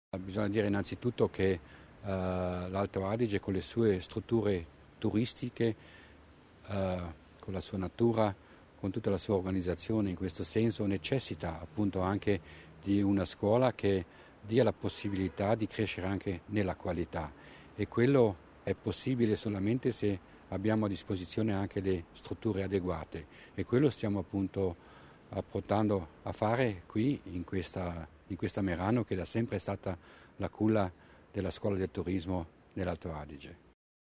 Bisogna dire innanzitutto che l'Alto Adige con le sue strutture turistiche, con la sua natura, con tutta la sua organizzazione in questo senso necessita appunto anche di una scuola che dia la possibilità di crescere anche nella qualità e quello è possibile solamente se abbiamo a disposizione anche le strutture adeguate e quello stiamo appunto portando a fare qui in questa Merano che da sempre è stata la culla della scuola del turismo nell'Alto Adige.